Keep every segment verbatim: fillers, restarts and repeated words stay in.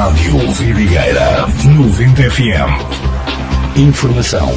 Rádio Vidigueira noventa F M. Informação.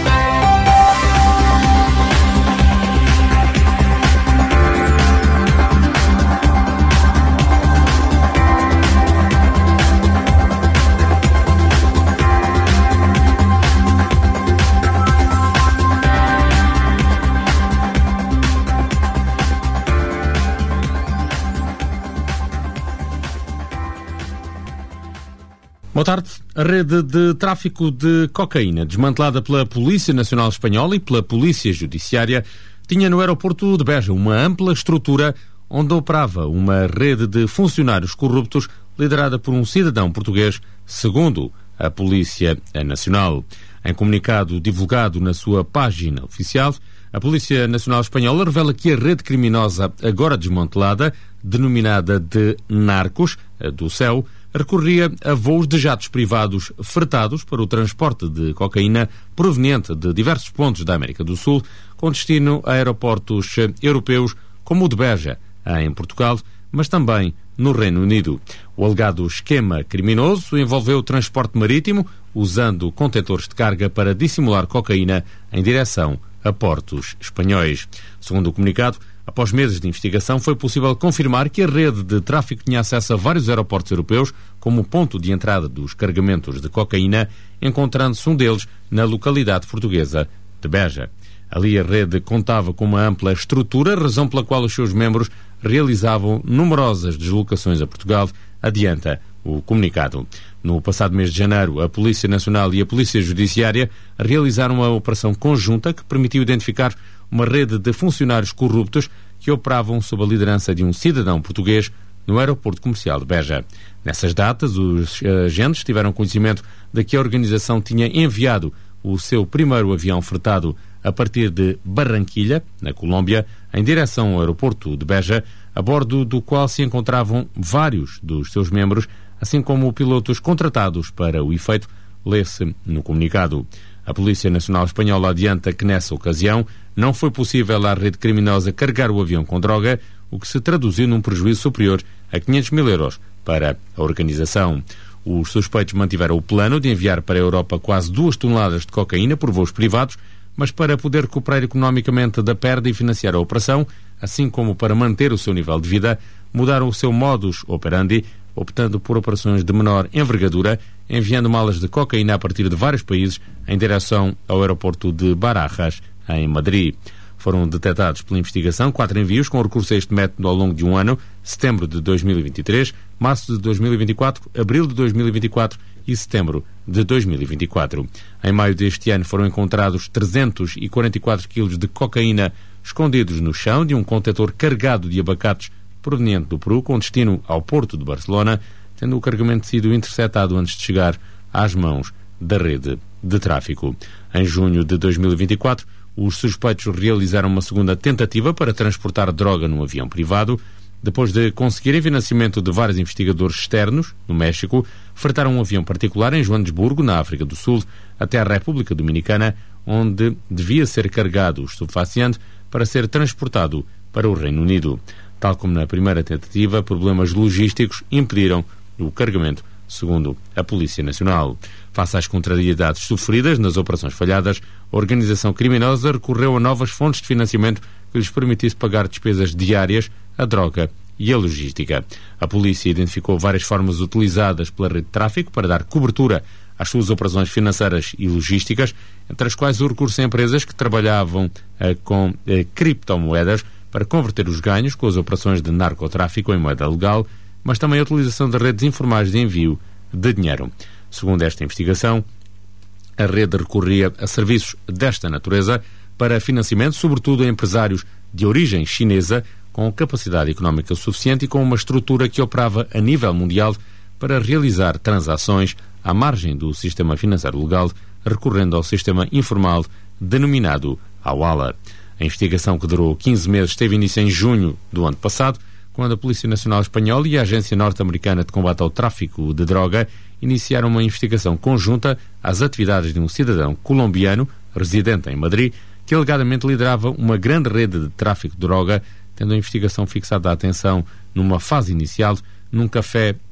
Boa tarde. A rede de tráfico de cocaína, desmantelada pela Polícia Nacional Espanhola e pela Polícia Judiciária, tinha no aeroporto de Beja uma ampla estrutura onde operava uma rede de funcionários corruptos liderada por um cidadão português, segundo a Polícia Nacional. Em comunicado divulgado na sua página oficial, a Polícia Nacional Espanhola revela que a rede criminosa agora desmantelada, denominada de Narcos, do Céu, recorria a voos de jatos privados fretados para o transporte de cocaína proveniente de diversos pontos da América do Sul, com destino a aeroportos europeus como o de Beja, em Portugal, mas também no Reino Unido. O alegado esquema criminoso envolveu o transporte marítimo, usando contentores de carga para dissimular cocaína em direção a portos espanhóis. Segundo o comunicado, após meses de investigação, foi possível confirmar que a rede de tráfico tinha acesso a vários aeroportos europeus como ponto de entrada dos carregamentos de cocaína, encontrando-se um deles na localidade portuguesa de Beja. Ali a rede contava com uma ampla estrutura, razão pela qual os seus membros realizavam numerosas deslocações a Portugal, adianta o comunicado. No passado mês de janeiro, a Polícia Nacional e a Polícia Judiciária realizaram uma operação conjunta que permitiu identificar uma rede de funcionários corruptos que operavam sob a liderança de um cidadão português no aeroporto comercial de Beja. Nessas datas, os agentes tiveram conhecimento de que a organização tinha enviado o seu primeiro avião fretado a partir de Barranquilha, na Colômbia, em direção ao aeroporto de Beja, a bordo do qual se encontravam vários dos seus membros, assim como pilotos contratados para o efeito, lê-se no comunicado. A Polícia Nacional Espanhola adianta que, nessa ocasião, não foi possível à rede criminosa carregar o avião com droga, o que se traduziu num prejuízo superior a quinhentos mil euros para a organização. Os suspeitos mantiveram o plano de enviar para a Europa quase duas toneladas de cocaína por voos privados, mas para poder recuperar economicamente da perda e financiar a operação, assim como para manter o seu nível de vida, mudaram o seu modus operandi, optando por operações de menor envergadura, enviando malas de cocaína a partir de vários países em direção ao aeroporto de Barajas, em Madrid. Foram detectados pela investigação quatro envios com recurso a este método ao longo de um ano: setembro de dois mil e vinte e três, março de dois mil e vinte e quatro, abril de dois mil e vinte e quatro e setembro de dois mil e vinte e quatro. Em maio deste ano foram encontrados trezentos e quarenta e quatro quilos de cocaína escondidos no chão de um contentor carregado de abacates proveniente do Peru, com destino ao Porto de Barcelona, tendo o carregamento sido interceptado antes de chegar às mãos da rede de tráfico. Em junho de dois mil e vinte e quatro, os suspeitos realizaram uma segunda tentativa para transportar droga num avião privado. Depois de conseguirem financiamento de vários investigadores externos, no México, fretaram um avião particular em Joanesburgo, na África do Sul, até a República Dominicana, onde devia ser carregado o estupefaciente para ser transportado para o Reino Unido. Tal como na primeira tentativa, problemas logísticos impediram o carregamento, segundo a Polícia Nacional. Face às contrariedades sofridas nas operações falhadas, a organização criminosa recorreu a novas fontes de financiamento que lhes permitisse pagar despesas diárias, a droga e a logística. A polícia identificou várias formas utilizadas pela rede de tráfico para dar cobertura às suas operações financeiras e logísticas, entre as quais o recurso a empresas que trabalhavam eh, com eh, criptomoedas para converter os ganhos com as operações de narcotráfico em moeda legal, mas também a utilização de redes informais de envio de dinheiro. Segundo esta investigação, a rede recorria a serviços desta natureza para financiamento, sobretudo a empresários de origem chinesa, com capacidade económica suficiente e com uma estrutura que operava a nível mundial para realizar transações à margem do sistema financeiro legal, recorrendo ao sistema informal denominado Hawala. A investigação, que durou quinze meses, teve início em junho do ano passado, quando a Polícia Nacional Espanhola e a Agência Norte-Americana de Combate ao Tráfico de Droga iniciaram uma investigação conjunta às atividades de um cidadão colombiano, residente em Madrid, que alegadamente liderava uma grande rede de tráfico de droga, tendo a investigação fixado a atenção numa fase inicial num café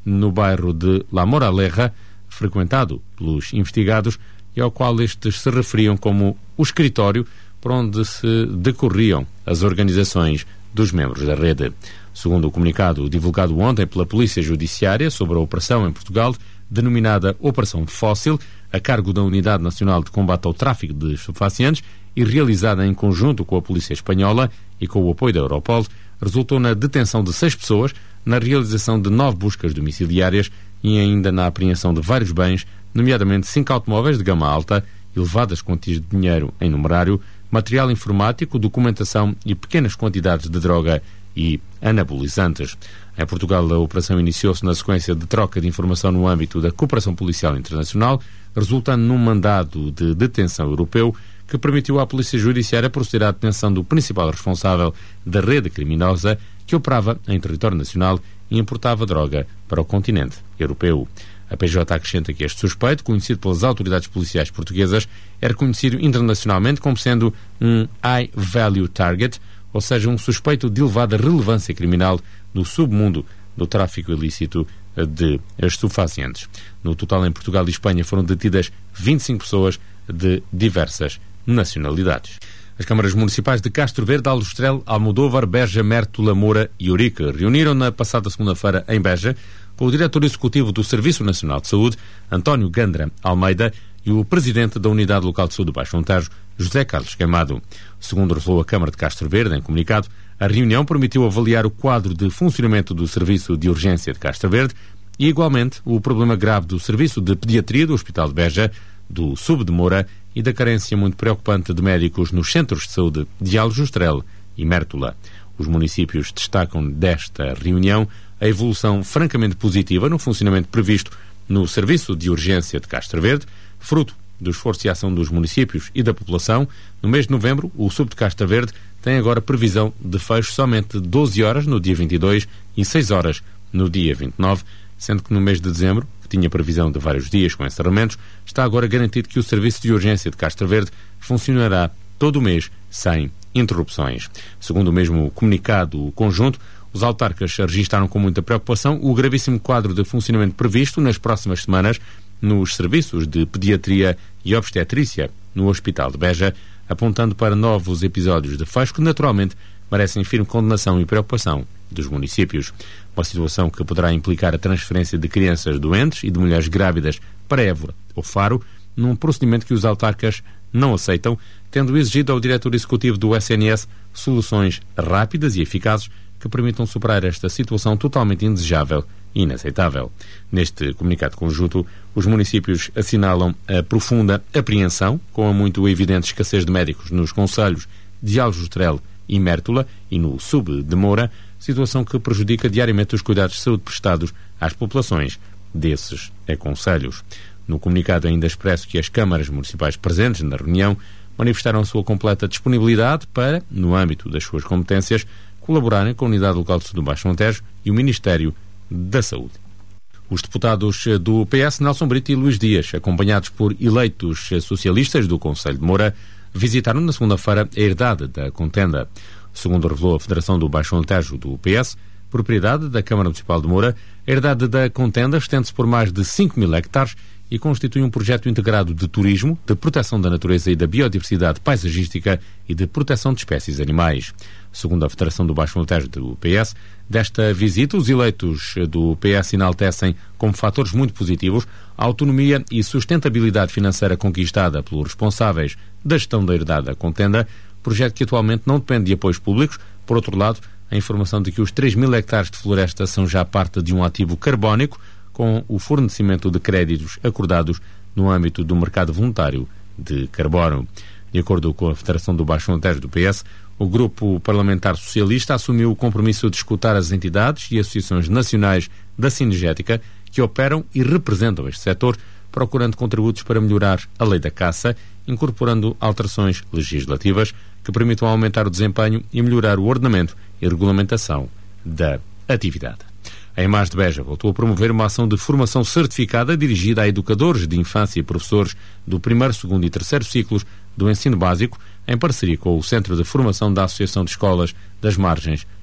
no bairro de La Moraleja, frequentado pelos investigados e ao qual estes se referiam como o escritório por onde se decorriam as organizações dos membros da rede. Segundo o comunicado divulgado ontem pela Polícia Judiciária sobre a operação em Portugal, denominada Operação Fóssil, a cargo da Unidade Nacional de Combate ao Tráfico de Estupefacientes e realizada em conjunto com a Polícia Espanhola e com o apoio da Europol, resultou na detenção de seis pessoas, na realização de nove buscas domiciliárias e ainda na apreensão de vários bens, nomeadamente cinco automóveis de gama alta, elevadas quantias de dinheiro em numerário, material informático, documentação e pequenas quantidades de droga e anabolizantes. Em Portugal, a operação iniciou-se na sequência de troca de informação no âmbito da cooperação policial internacional, resultando num mandado de detenção europeu que permitiu à Polícia Judiciária proceder à detenção do principal responsável da rede criminosa que operava em território nacional e importava droga para o continente europeu. A P J acrescenta que este suspeito, conhecido pelas autoridades policiais portuguesas, é reconhecido internacionalmente como sendo um high value target, ou seja, um suspeito de elevada relevância criminal no submundo do tráfico ilícito de estupefacientes. No total, em Portugal e Espanha foram detidas vinte e cinco pessoas de diversas nacionalidades. As câmaras municipais de Castro Verde, Aljustrel, Almodóvar, Beja, Mértola, Moura e Ourique reuniram na passada segunda-feira em Beja com o diretor executivo do Serviço Nacional de Saúde, António Gandra Almeida, e o presidente da Unidade Local de Saúde do Baixo Montejo, José Carlos Queimado. Segundo revelou a Câmara de Castro Verde, em comunicado, a reunião permitiu avaliar o quadro de funcionamento do Serviço de Urgência de Castro Verde e, igualmente, o problema grave do Serviço de Pediatria do Hospital de Beja, do S U B de Moura e da carência muito preocupante de médicos nos centros de saúde de Aljustrel e Mértola. Os municípios destacam desta reunião a evolução francamente positiva no funcionamento previsto no Serviço de Urgência de Castro Verde, fruto do esforço e ação dos municípios e da população. No mês de novembro, o S U B de Castro Verde tem agora previsão de fecho somente de doze horas no dia vinte e dois e seis horas no dia vinte e nove, sendo que no mês de dezembro, que tinha previsão de vários dias com encerramentos, está agora garantido que o Serviço de Urgência de Castro Verde funcionará todo o mês sem interrupções. Segundo o mesmo comunicado conjunto, os autarcas registaram com muita preocupação o gravíssimo quadro de funcionamento previsto nas próximas semanas nos serviços de pediatria e obstetrícia no Hospital de Beja, apontando para novos episódios de fecho que naturalmente merecem firme condenação e preocupação dos municípios. Uma situação que poderá implicar a transferência de crianças doentes e de mulheres grávidas para Évora ou Faro, num procedimento que os autarcas não aceitam, tendo exigido ao diretor executivo do S N S soluções rápidas e eficazes que permitam superar esta situação totalmente indesejável e inaceitável. Neste comunicado conjunto, os municípios assinalam a profunda apreensão com a muito evidente escassez de médicos nos concelhos de Aljustrel e Mértola e no S U B de Moura, situação que prejudica diariamente os cuidados de saúde prestados às populações desses concelhos. No comunicado ainda expresso que as câmaras municipais presentes na reunião manifestaram a sua completa disponibilidade para, no âmbito das suas competências, colaborarem com a Unidade Local de Saúde do Baixo Montejo e o Ministério da Saúde. Os deputados do P S, Nelson Brito e Luís Dias, acompanhados por eleitos socialistas do Concelho de Moura, visitaram na segunda-feira a herdade da contenda. Segundo revelou a Federação do Baixo Montejo do P S, propriedade da Câmara Municipal de Moura, a herdade da contenda estende-se por mais de cinco mil hectares e constitui um projeto integrado de turismo, de proteção da natureza e da biodiversidade paisagística e de proteção de espécies animais. Segundo a Federação do Baixo Montejo do P S, desta visita, os eleitos do P S enaltecem como fatores muito positivos a autonomia e sustentabilidade financeira conquistada pelos responsáveis da gestão da herdade da contenda, projeto que atualmente não depende de apoios públicos. Por outro lado, a informação de que os três mil hectares de floresta são já parte de um ativo carbónico, com o fornecimento de créditos acordados no âmbito do mercado voluntário de carbono. De acordo com a Federação do Baixo Montejo do P S, o Grupo Parlamentar Socialista assumiu o compromisso de escutar as entidades e associações nacionais da cinegética que operam e representam este setor, procurando contributos para melhorar a lei da caça, incorporando alterações legislativas que permitam aumentar o desempenho e melhorar o ordenamento e regulamentação da atividade. A Image de Beja voltou a promover uma ação de formação certificada dirigida a educadores de infância e professores do primeiro, segundo e terceiro ciclos do ensino básico, em parceria com o Centro de Formação da Associação de Escolas das Margens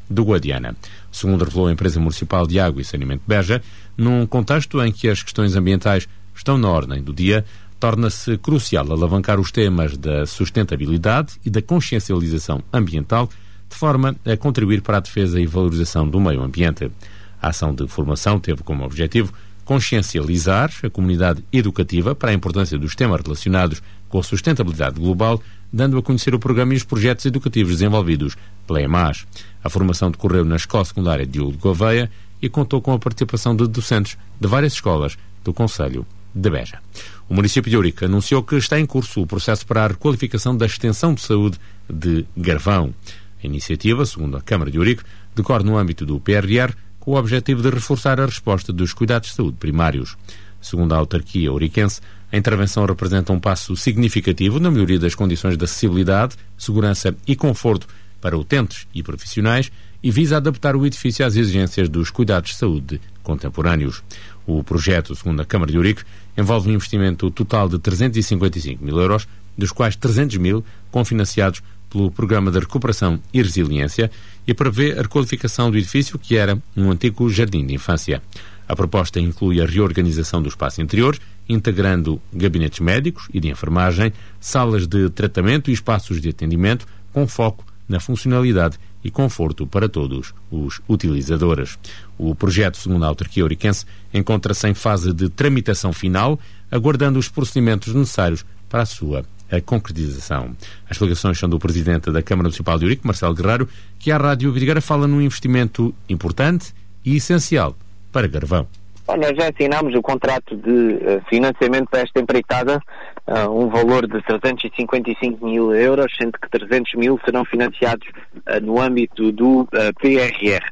do Guadiana. Segundo revelou a empresa municipal de água e saneamento de Beja, num contexto em que as questões ambientais estão na ordem do dia, torna-se crucial alavancar os temas da sustentabilidade e da consciencialização ambiental, de forma a contribuir para a defesa e valorização do meio ambiente. A ação de formação teve como objetivo consciencializar a comunidade educativa para a importância dos temas relacionados com a sustentabilidade global, dando a conhecer o programa e os projetos educativos desenvolvidos pela EMAS. A formação decorreu na Escola Secundária Diogo de Gouveia e contou com a participação de docentes de várias escolas do concelho de Beja. O município de Ourique anunciou que está em curso o processo para a requalificação da extensão de saúde de Garvão. A iniciativa, segundo a Câmara de Ourique, decorre no âmbito do P R R com o objetivo de reforçar a resposta dos cuidados de saúde primários. Segundo a autarquia ouriquense, a intervenção representa um passo significativo na melhoria das condições de acessibilidade, segurança e conforto para utentes e profissionais e visa adaptar o edifício às exigências dos cuidados de saúde contemporâneos. O projeto, segundo a Câmara de Ourique, envolve um investimento total de trezentos e cinquenta e cinco mil euros, dos quais trezentos mil confinanciados pelo Programa de Recuperação e Resiliência e prevê a requalificação do edifício, que era um antigo jardim de infância. A proposta inclui a reorganização do espaço interior, integrando gabinetes médicos e de enfermagem, salas de tratamento e espaços de atendimento, com foco na funcionalidade e conforto para todos os utilizadores. O projeto, segundo a autarquia ouriquense, encontra-se em fase de tramitação final, aguardando os procedimentos necessários para a sua a concretização. As explicações são do Presidente da Câmara Municipal de Ourique, Marcelo Guerreiro, que à Rádio Vidigueira fala num investimento importante e essencial para Garvão. Bom, nós já assinámos o contrato de uh, financiamento para esta empreitada, uh, um valor de trezentos e cinquenta e cinco mil euros, sendo que trezentos mil serão financiados uh, no âmbito do uh, P R R.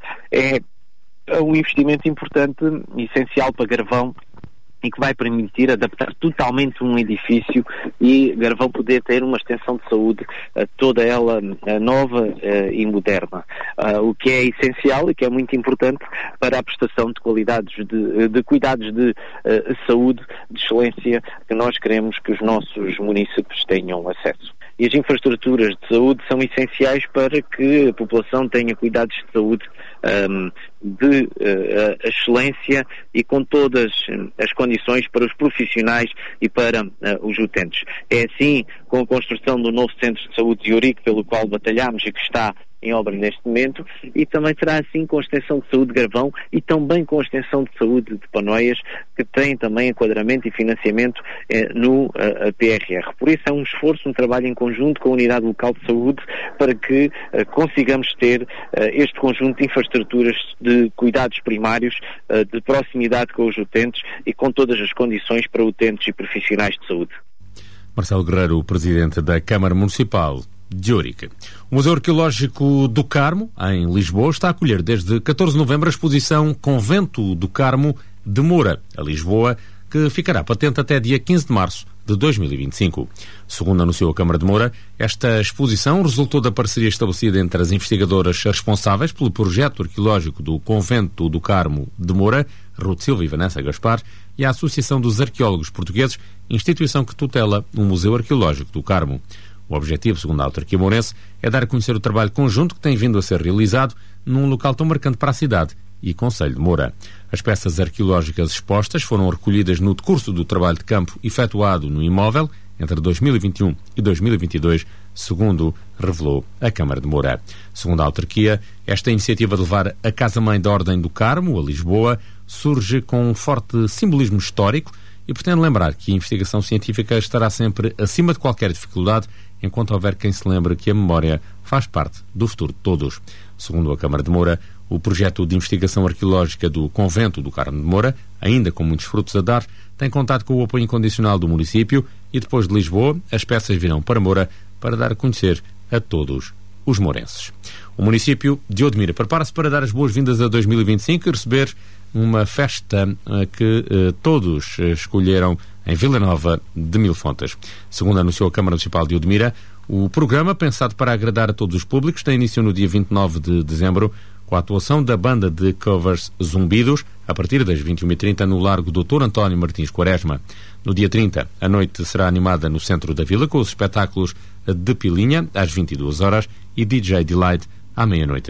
É um investimento importante e essencial para Garvão e que vai permitir adaptar totalmente um edifício e Garvão poder ter uma extensão de saúde uh, toda ela uh, nova uh, e moderna, uh, o que é essencial e que é muito importante para a prestação de qualidades de, de cuidados de uh, saúde de excelência que nós queremos que os nossos municípios tenham acesso. E as infraestruturas de saúde são essenciais para que a população tenha cuidados de saúde um, de uh, excelência e com todas as condições para os profissionais e para uh, os utentes. É assim, com a construção do novo Centro de Saúde de Ourique, pelo qual batalhamos e que está em obra neste momento, e também será assim com a extensão de saúde de Garvão e também com a extensão de saúde de Panoias, que tem também enquadramento e financiamento eh, no eh, P R R. Por isso é um esforço, um trabalho em conjunto com a Unidade Local de Saúde para que eh, consigamos ter eh, este conjunto de infraestruturas de cuidados primários, eh, de proximidade com os utentes e com todas as condições para utentes e profissionais de saúde. Marcelo Guerreiro, o Presidente da Câmara Municipal de Ourique. O Museu Arqueológico do Carmo, em Lisboa, está a acolher desde catorze de novembro a exposição Convento do Carmo de Moura, a Lisboa, que ficará patente até dia quinze de março de dois mil e vinte e cinco. Segundo anunciou a Câmara de Moura, esta exposição resultou da parceria estabelecida entre as investigadoras responsáveis pelo projeto arqueológico do Convento do Carmo de Moura, Ruth Silva e Vanessa Gaspar, e a Associação dos Arqueólogos Portugueses, instituição que tutela o Museu Arqueológico do Carmo. O objetivo, segundo a autarquia mourense, é dar a conhecer o trabalho conjunto que tem vindo a ser realizado num local tão marcante para a cidade e Concelho de Moura. As peças arqueológicas expostas foram recolhidas no decurso do trabalho de campo efetuado no imóvel entre dois mil e vinte e um e dois mil e vinte e dois, segundo revelou a Câmara de Moura. Segundo a autarquia, esta iniciativa de levar a Casa-Mãe da Ordem do Carmo a Lisboa surge com um forte simbolismo histórico e pretende lembrar que a investigação científica estará sempre acima de qualquer dificuldade, enquanto houver quem se lembre que a memória faz parte do futuro de todos. Segundo a Câmara de Moura, o projeto de investigação arqueológica do Convento do Carmo de Moura, ainda com muitos frutos a dar, tem contado com o apoio incondicional do município e depois de Lisboa, as peças virão para Moura para dar a conhecer a todos os mourenses. O município de Odmira prepara-se para dar as boas-vindas a dois mil e vinte e cinco e receber uma festa uh, que uh, todos uh, escolheram em Vila Nova de Mil Fontes. Segundo anunciou a Câmara Municipal de Odmira, o programa, pensado para agradar a todos os públicos, tem início no dia vinte e nove de dezembro, com a atuação da banda de covers Zumbidos, a partir das vinte e uma e trinta no Largo doutor António Martins Quaresma. No dia trinta, a noite será animada no centro da vila, com os espetáculos de Pilinha, às vinte e duas horas, e D J Delight, à meia-noite.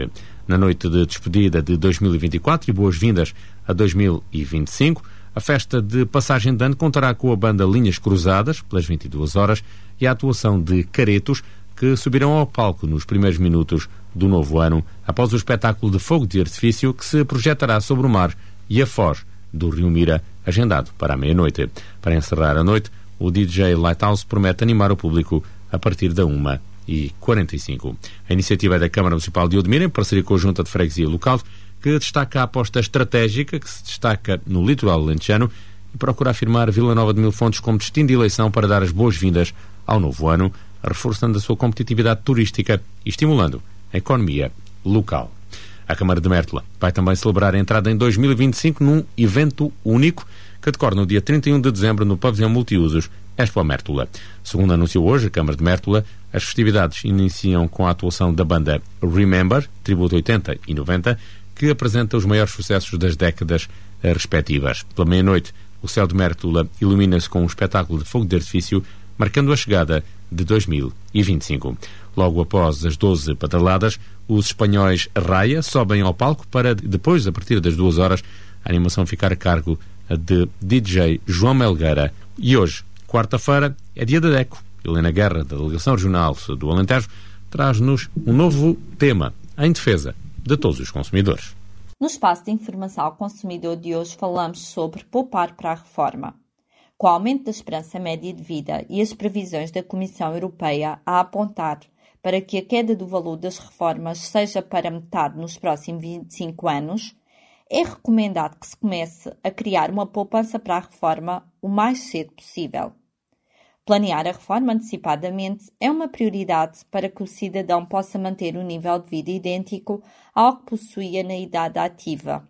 Na noite de despedida de dois mil e vinte e quatro e boas-vindas a dois mil e vinte e cinco, a festa de passagem de ano contará com a banda Linhas Cruzadas, pelas vinte e duas horas, e a atuação de Caretos, que subirão ao palco nos primeiros minutos do novo ano, após o espetáculo de fogo de artifício que se projetará sobre o mar e a foz do Rio Mira, agendado para a meia-noite. Para encerrar a noite, o D J Lighthouse promete animar o público a partir da uma e quarenta e cinco. A iniciativa é da Câmara Municipal de Odmira, em parceria com a Junta de Freguesia Local, que destaca a aposta estratégica que se destaca no litoral alentejano e procura afirmar Vila Nova de Mil Fontes como destino de eleição para dar as boas-vindas ao novo ano, reforçando a sua competitividade turística e estimulando a economia local. A Câmara de Mértola vai também celebrar a entrada em dois mil e vinte e cinco num evento único que decorre no dia trinta e um de dezembro no pavilhão multiusos Expo Mértola. Segundo anunciou hoje a Câmara de Mértola, as festividades iniciam com a atuação da banda Remember, tributo oitenta e noventa, que apresenta os maiores sucessos das décadas respectivas. Pela meia-noite, o céu de Mértola ilumina-se com um espetáculo de fogo de artifício, marcando a chegada de dois mil e vinte e cinco. Logo após as doze pataladas, os espanhóis Raia sobem ao palco para, depois, a partir das duas horas, a animação ficar a cargo de D J João Melgueira. E hoje, quarta-feira, é dia da DECO. Helena Guerra, da Delegação Regional do Alentejo, traz-nos um novo tema em defesa de todos os consumidores. No espaço de informação ao consumidor de hoje falamos sobre poupar para a reforma. Com o aumento da esperança média de vida e as previsões da Comissão Europeia a apontar para que a queda do valor das reformas seja para metade nos próximos vinte e cinco anos, é recomendado que se comece a criar uma poupança para a reforma o mais cedo possível. Planear a reforma antecipadamente é uma prioridade para que o cidadão possa manter um nível de vida idêntico ao que possuía na idade ativa.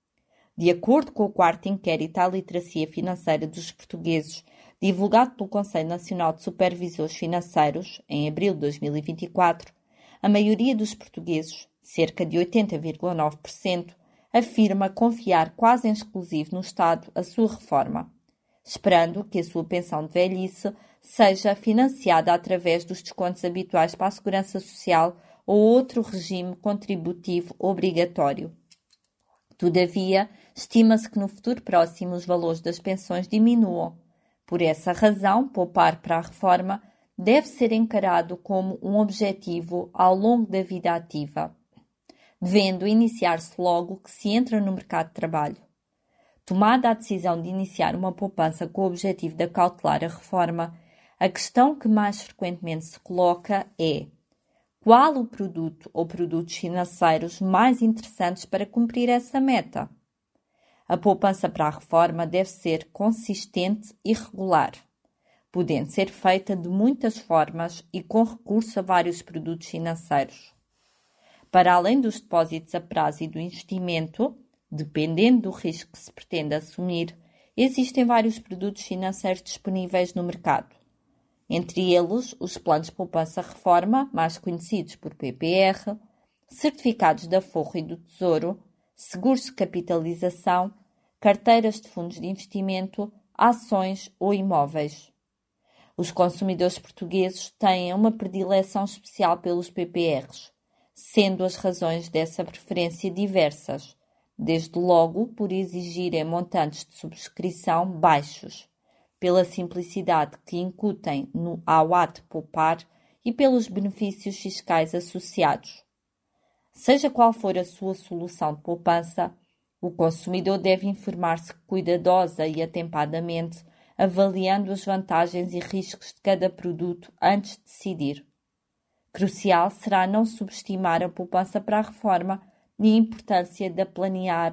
De acordo com o quarto Inquérito à Literacia Financeira dos Portugueses, divulgado pelo Conselho Nacional de Supervisores Financeiros, em abril de dois mil e vinte e quatro, a maioria dos portugueses, cerca de oitenta vírgula nove por cento, afirma confiar quase em exclusivo no Estado a sua reforma, esperando que a sua pensão de velhice seja financiada através dos descontos habituais para a Segurança Social ou outro regime contributivo obrigatório. Todavia, estima-se que no futuro próximo os valores das pensões diminuam. Por essa razão, poupar para a reforma deve ser encarado como um objetivo ao longo da vida ativa, devendo iniciar-se logo que se entra no mercado de trabalho. Tomada a decisão de iniciar uma poupança com o objetivo de acautelar a reforma, a questão que mais frequentemente se coloca é: qual o produto ou produtos financeiros mais interessantes para cumprir essa meta? A poupança para a reforma deve ser consistente e regular, podendo ser feita de muitas formas e com recurso a vários produtos financeiros. Para além dos depósitos a prazo e do investimento, dependendo do risco que se pretende assumir, existem vários produtos financeiros disponíveis no mercado. Entre eles, os planos de poupança-reforma, mais conhecidos por P P R, certificados de aforro e do Tesouro, seguros de capitalização, carteiras de fundos de investimento, ações ou imóveis. Os consumidores portugueses têm uma predileção especial pelos P P Rs, sendo as razões dessa preferência diversas, desde logo por exigirem montantes de subscrição baixos, pela simplicidade que incutem no ao ato de poupar e pelos benefícios fiscais associados. Seja qual for a sua solução de poupança, o consumidor deve informar-se cuidadosa e atempadamente, avaliando as vantagens e riscos de cada produto antes de decidir. Crucial será não subestimar a poupança para a reforma e a importância de a planear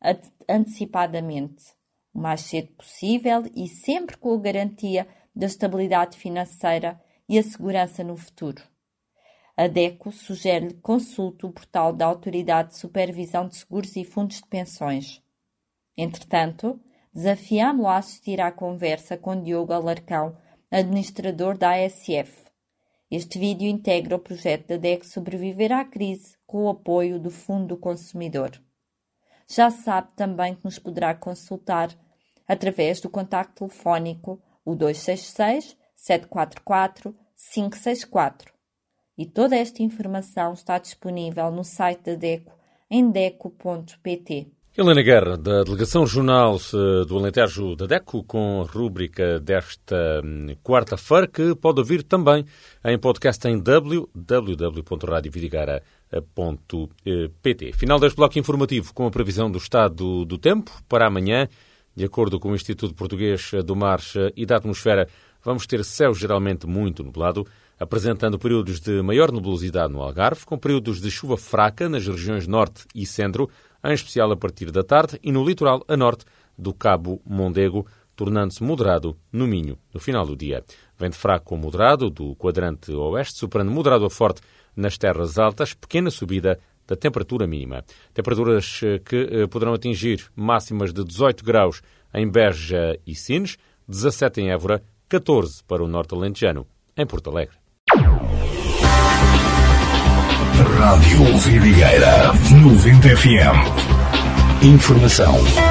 antecipadamente, o mais cedo possível e sempre com a garantia da estabilidade financeira e a segurança no futuro. A DECO sugere-lhe que consulte o portal da Autoridade de Supervisão de Seguros e Fundos de Pensões. Entretanto, desafiamo-lo a assistir à conversa com Diogo Alarcão, administrador da A S F. Este vídeo integra o projeto da DECO Sobreviver à Crise com o apoio do Fundo do Consumidor. Já sabe também que nos poderá consultar através do contacto telefónico o dois seis seis, sete quatro quatro, cinco seis quatro. E toda esta informação está disponível no site da DECO em deco ponto pt. Helena Guerra, da Delegação Regional do Alentejo da DECO, com a rúbrica desta quarta-feira, que pode ouvir também em podcast em w w w ponto radio vidigueira ponto p t. Final deste bloco informativo com a previsão do estado do tempo para amanhã. De acordo com o Instituto Português do Mar e da Atmosfera, vamos ter céu geralmente muito nublado, apresentando períodos de maior nebulosidade no Algarve, com períodos de chuva fraca nas regiões norte e centro, em especial a partir da tarde, e no litoral a norte do Cabo Mondego, tornando-se moderado no Minho, no final do dia. Vento fraco ou moderado do quadrante oeste, superando moderado a forte nas terras altas, pequena subida da temperatura mínima. Temperaturas que poderão atingir máximas de dezoito graus em Beja e Sines, dezassete em Évora, catorze para o norte alentejano, em Porto Alegre. Rádio Vidigueira noventa F M. Informação